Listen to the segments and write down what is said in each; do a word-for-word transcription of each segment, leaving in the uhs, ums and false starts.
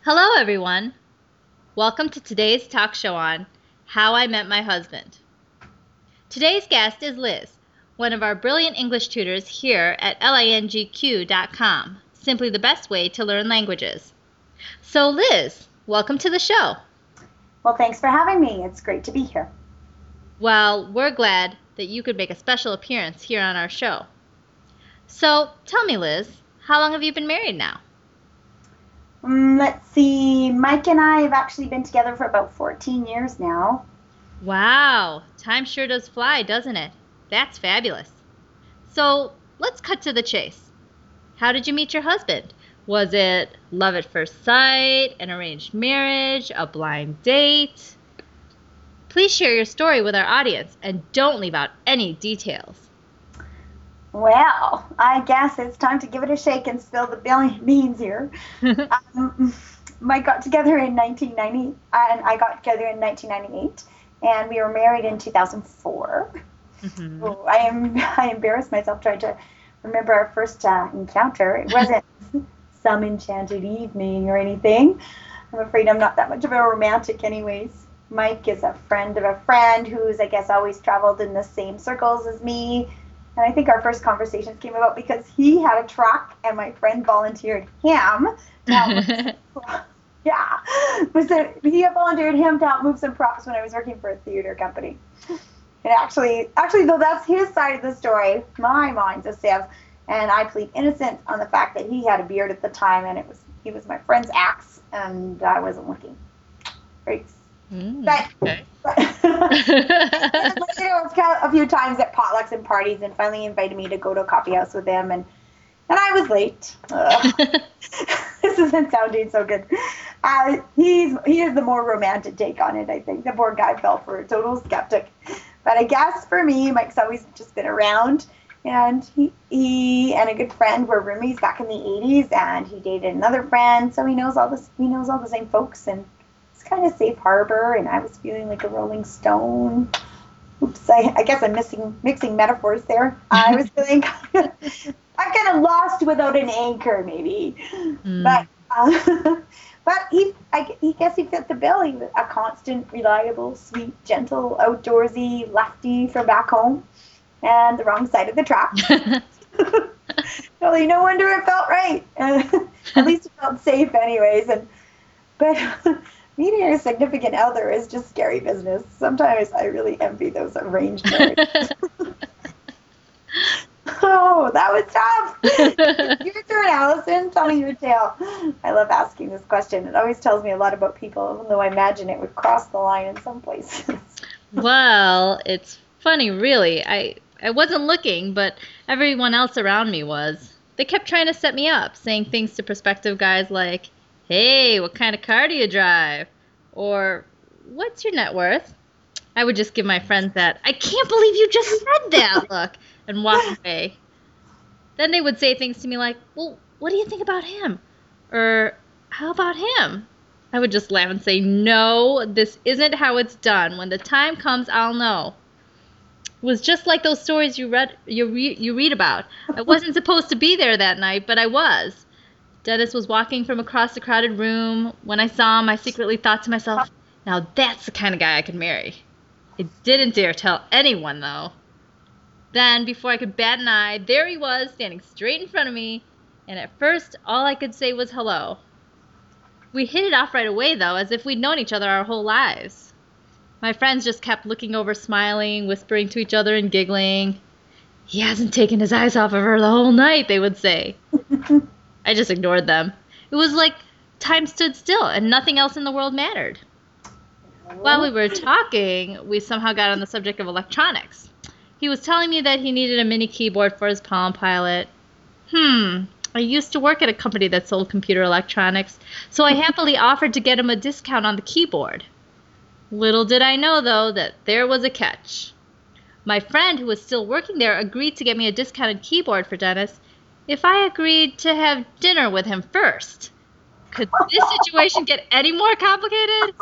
Hello, everyone. Welcome to today's talk show on How I Met My Husband. Today's guest is Liz, one of our brilliant English tutors here at langq dot com, simply the best way to learn languages. So, Liz, welcome to the show. Well, thanks for having me. It's great to be here. Well, we're glad that you could make a special appearance here on our show. So, tell me, Liz, how long have you been married now? Um, let's see. Mike and I have actually been together for about fourteen years now. Wow, time sure does fly, doesn't it? That's fabulous. So, let's cut to the chase. How did you meet your husband? Was it love at first sight, an arranged marriage, a blind date? Please share your story with our audience and don't leave out any details. Well, I guess it's time to give it a shake and spill the billion beans here. um, Mike got together in nineteen ninety, and I got together in nineteen ninety-eight, and we were married in two thousand four. Mm-hmm. So I am I embarrassed myself trying to remember our first uh, encounter. It wasn't some enchanted evening or anything. I'm afraid I'm not that much of a romantic anyways. Mike is a friend of a friend who's, I guess, always traveled in the same circles as me. And I think our first conversations came about because he had a truck and my friend volunteered him to help yeah. So he volunteered him to help move some props when I was working for a theater company. And actually, actually, though, that's his side of the story. My mind's a sieve. And I plead innocent on the fact that he had a beard at the time and it was he was my friend's axe and I wasn't looking. Right. Mm, but, okay. but you know, it's kind of a few times at potlucks and parties, and finally invited me to go to a coffee house with him, and and I was late. This isn't sounding so good. Uh, he's he is the more romantic take on it. I think the poor guy fell for a total skeptic, but I guess for me, Mike's always just been around, and he he and a good friend were roomies back in the eighties, and he dated another friend, so he knows all this. He knows all the same folks, and kind of safe harbor, and I was feeling like a rolling stone. Oops, I, I guess I'm missing mixing metaphors there. I was feeling kind of, I'm kind of lost without an anchor, maybe. Mm. But uh, but he I he guess he fit the bill. He was a constant, reliable, sweet, gentle, outdoorsy lefty from back home, and the wrong side of the track. Really, no wonder it felt right. Uh, at least it felt safe, anyways. And but. Meeting your significant other is just scary business. Sometimes I really envy those arranged marriages. Oh, that was tough. Your turn, Allison. Tell me your tale. I love asking this question. It always tells me a lot about people, even though I imagine it would cross the line in some places. Well, it's funny, really. I, I wasn't looking, but everyone else around me was. They kept trying to set me up, saying things to prospective guys like, hey, what kind of car do you drive? Or, what's your net worth? I would just give my friends that, I can't believe you just said that look, and walk away. Then they would say things to me like, well, what do you think about him? Or, how about him? I would just laugh and say, no, this isn't how it's done. When the time comes, I'll know. It was just like those stories you read, you, re- you read about. I wasn't supposed to be there that night, but I was. Dennis was walking from across the crowded room. When I saw him, I secretly thought to myself, now that's the kind of guy I could marry. I didn't dare tell anyone, though. Then, before I could bat an eye, there he was, standing straight in front of me, and at first, all I could say was hello. We hit it off right away, though, as if we'd known each other our whole lives. My friends just kept looking over, smiling, whispering to each other and giggling. He hasn't taken his eyes off of her the whole night, they would say. I just ignored them. It was like time stood still and nothing else in the world mattered. While we were talking, we somehow got on the subject of electronics. He was telling me that he needed a mini keyboard for his Palm Pilot. Hmm, I used to work at a company that sold computer electronics, so I happily offered to get him a discount on the keyboard. Little did I know, though, that there was a catch. My friend, who was still working there, agreed to get me a discounted keyboard for Dennis if I agreed to have dinner with him first. Could this situation get any more complicated?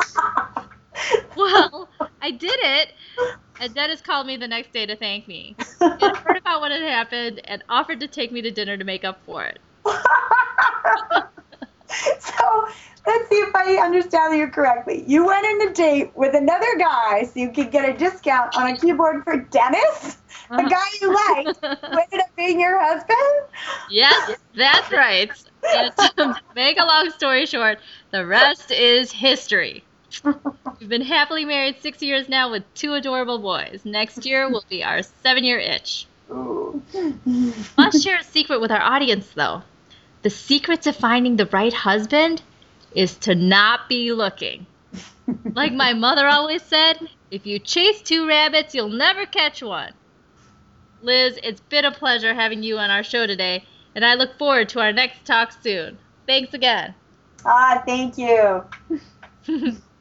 Well, I did it, and Dennis called me the next day to thank me. He had heard about what had happened and offered to take me to dinner to make up for it. So, let's see I understand you correctly, you went on a date with another guy so you could get a discount on a keyboard for Dennis, the guy you liked, who ended up being your husband? Yes, that's right. And to make a long story short, the rest is history. We've been happily married six years now with two adorable boys. Next year will be our seven-year itch. Ooh. Must share a secret with our audience, though. The secret to finding the right husband is to not be looking. Like my mother always said, if you chase two rabbits, you'll never catch one. Liz, it's been a pleasure having you on our show today, and I look forward to our next talk soon. Thanks again. Ah, thank you.